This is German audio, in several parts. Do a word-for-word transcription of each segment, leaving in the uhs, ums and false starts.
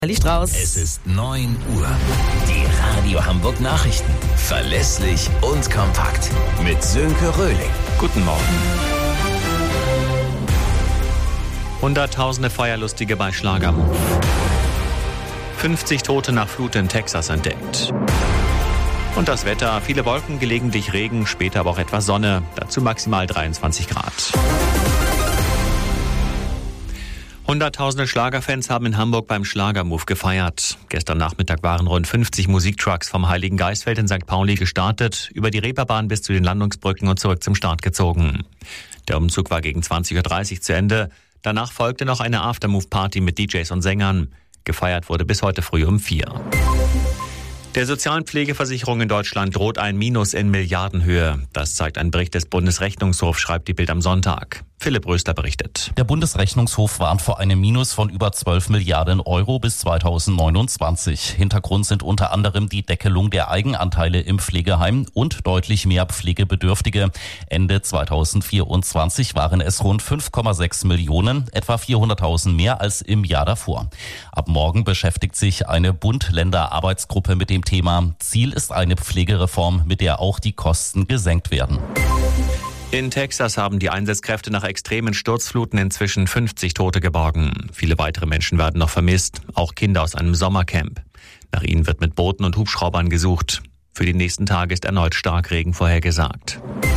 Strauß. Es ist neun Uhr. Die Radio Hamburg Nachrichten. Verlässlich und kompakt. Mit Sönke Röhling. Guten Morgen. Hunderttausende Feierlustige bei Schlagermove. fünfzig Tote nach Flut in Texas entdeckt. Und das Wetter, viele Wolken, gelegentlich Regen, später aber auch etwas Sonne. Dazu maximal dreiundzwanzig Grad. Hunderttausende Schlagerfans haben in Hamburg beim Schlagermove gefeiert. Gestern Nachmittag waren rund fünfzig Musiktrucks vom Heiligen Geistfeld in Sankt Pauli gestartet, über die Reeperbahn bis zu den Landungsbrücken und zurück zum Start gezogen. Der Umzug war gegen zwanzig Uhr dreißig zu Ende. Danach folgte noch eine Aftermove-Party mit D Js und Sängern. Gefeiert wurde bis heute früh um vier. Der sozialen Pflegeversicherung in Deutschland droht ein Minus in Milliardenhöhe. Das zeigt ein Bericht des Bundesrechnungshofs, schreibt die Bild am Sonntag. Philipp Rösler berichtet. Der Bundesrechnungshof warnt vor einem Minus von über zwölf Milliarden Euro bis zweitausendneunundzwanzig. Hintergrund sind unter anderem die Deckelung der Eigenanteile im Pflegeheim und deutlich mehr Pflegebedürftige. Ende zweitausendvierundzwanzig waren es rund fünf Komma sechs Millionen, etwa vierhunderttausend mehr als im Jahr davor. Ab morgen beschäftigt sich eine Bund-Länder-Arbeitsgruppe mit dem Thema. Ziel ist eine Pflegereform, mit der auch die Kosten gesenkt werden. In Texas haben die Einsatzkräfte nach extremen Sturzfluten inzwischen fünfzig Tote geborgen. Viele weitere Menschen werden noch vermisst, auch Kinder aus einem Sommercamp. Nach ihnen wird mit Booten und Hubschraubern gesucht. Für die nächsten Tage ist erneut Starkregen vorhergesagt.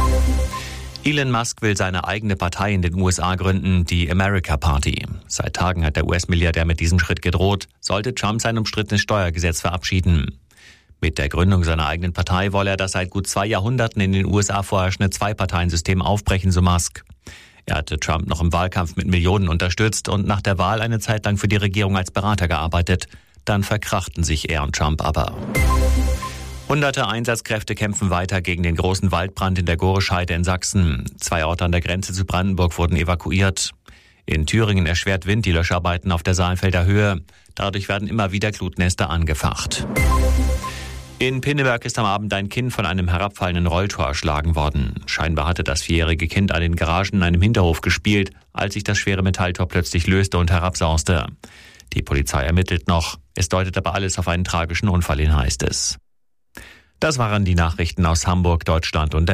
Elon Musk will seine eigene Partei in den U S A gründen, die America Party. Seit Tagen hat der U S-Milliardär mit diesem Schritt gedroht, sollte Trump sein umstrittenes Steuergesetz verabschieden. Mit der Gründung seiner eigenen Partei wolle er das seit gut zwei Jahrhunderten in den U S A vorherrschende Zwei-Parteien-System aufbrechen, so Musk. Er hatte Trump noch im Wahlkampf mit Millionen unterstützt und nach der Wahl eine Zeit lang für die Regierung als Berater gearbeitet. Dann verkrachten sich er und Trump aber. Hunderte Einsatzkräfte kämpfen weiter gegen den großen Waldbrand in der Gorescheide in Sachsen. Zwei Orte an der Grenze zu Brandenburg wurden evakuiert. In Thüringen erschwert Wind die Löscharbeiten auf der Saalfelder Höhe. Dadurch werden immer wieder Glutnester angefacht. In Pinneberg ist am Abend ein Kind von einem herabfallenden Rolltor erschlagen worden. Scheinbar hatte das vierjährige Kind an den Garagen in einem Hinterhof gespielt, als sich das schwere Metalltor plötzlich löste und herabsauste. Die Polizei ermittelt noch. Es deutet aber alles auf einen tragischen Unfall hin, heißt es. Das waren die Nachrichten aus Hamburg, Deutschland und der